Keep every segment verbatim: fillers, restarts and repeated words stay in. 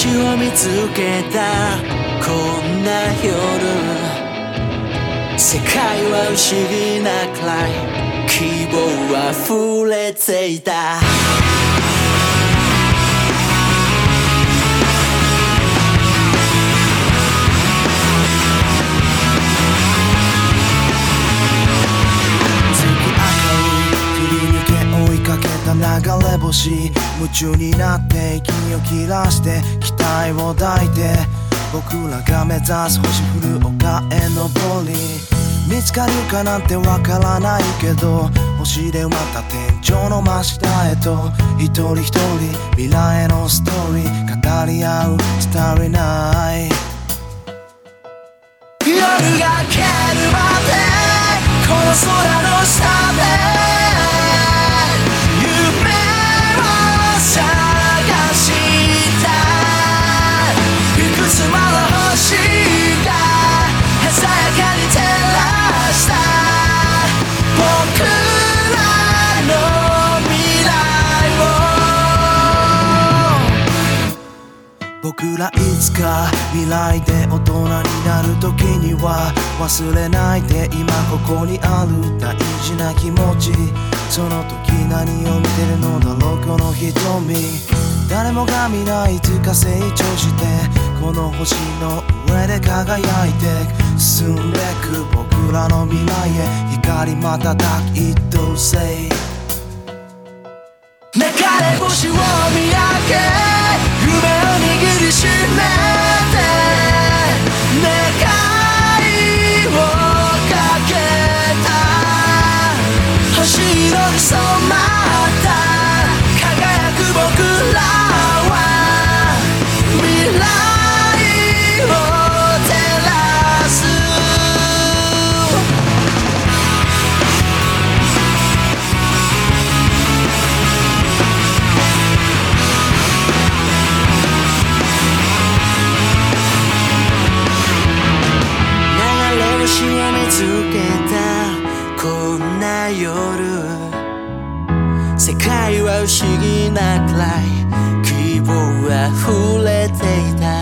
星を見つけたこんな夜、世界は不思議なくらい希望は溢れていた。 流れ星、夢中になって息を切らして期待を抱いて、僕らが目指す星降る丘へ登り、見つかるかなんてわからないけど、星で埋まった天井の真下へと一人一人未来へのストーリー語り合う伝えない夜が明けるまでこの空の下で僕らいつか未来で大人になる時には忘れないで今ここにある大事な気持ち、その時何を見てるのだろうこの瞳、誰もが皆いつか成長してこの星の上で輝いて進んでく僕らの未来へ光瞬く一等星、 流れ星を見上げ夢を握りしめて願いをかけた星色に染まった輝く僕らは未来を照らす。星を見つけたこんな夜、世界は不思議なくらい希望あふれていた。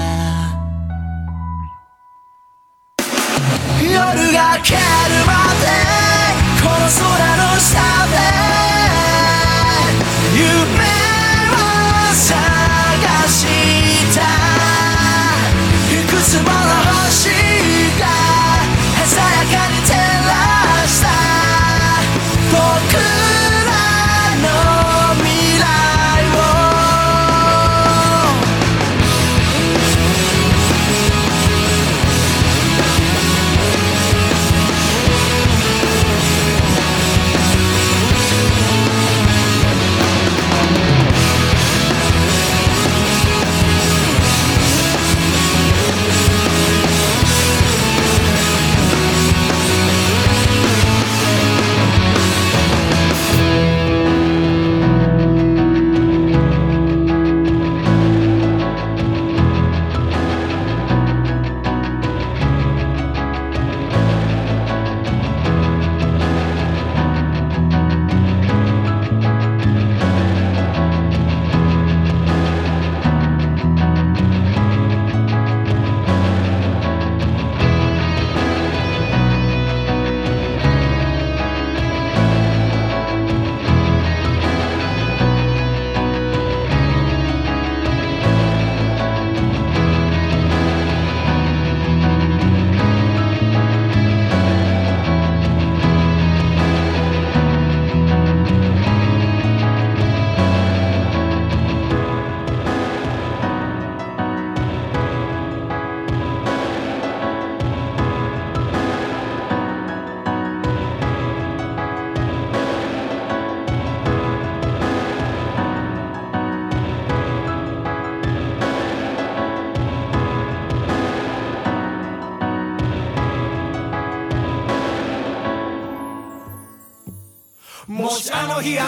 夜が明けるまでこの空の下で夢を探したいくつもの星さやかに照らした僕らの未来を。 もしあの日あ